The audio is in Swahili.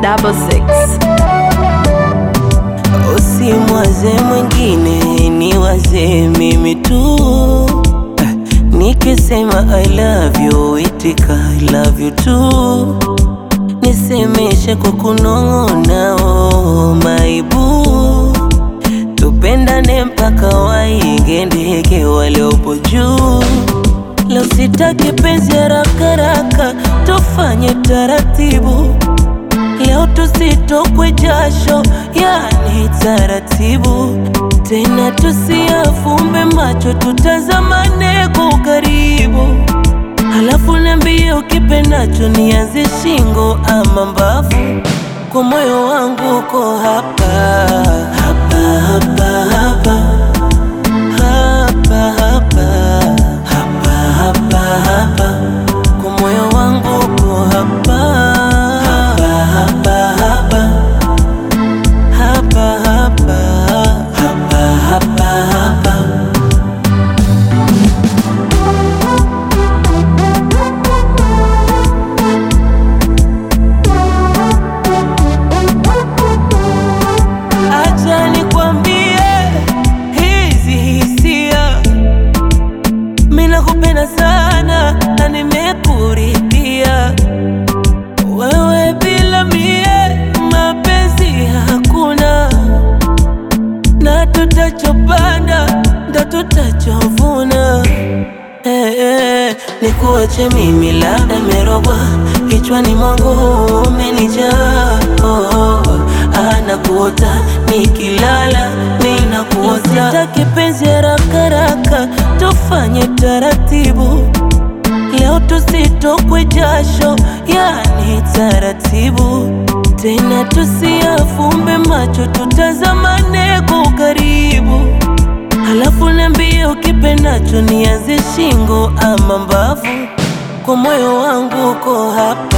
66. Usimwaze mwingine, niwaze mimi tu. Nikisema I love you, itika I love you too. Nisemeshe kwa kunong'ona, oh my boo. Tupendane mpaka waige ndege waliopo juu. Leo sitaki penzi haraka haraka, tufanye taratibu. Leo tusitokwe jasho, yani taratibu. Tena tusiafumbe macho, tutazamane kwa ukaribu. Halafu niambie ukipendacho, nianze shingo ama mbavu. Kwa moyo wangu uko hapa hapa hapa hapa hapa hapa hapa hapa hapa. Kwa moyo wangu uko hapa hapa hapa hapa hapa hapa hapa hapa. Acha nikwambie hizi hisia, mimi nakupenda sana na nimekuridhia. Wewe bila mie mapenzi hakuna, na tutachopanda ndo tutachovuna. Nikuache mimi labda merogwa, kichwani mwangu umenijaa. Anakuota nikilala, ninakuota. Sitaki penzi haraka haraka, tufanye taratibu. Leo tusitokwe jasho, yani taratibu. Tena tusiafumbe macho, tutazamane kwa ukaribu. Halafu niambie ukipendacho, nianze shingo ama mbavu. Kwa moyo wangu uko hapa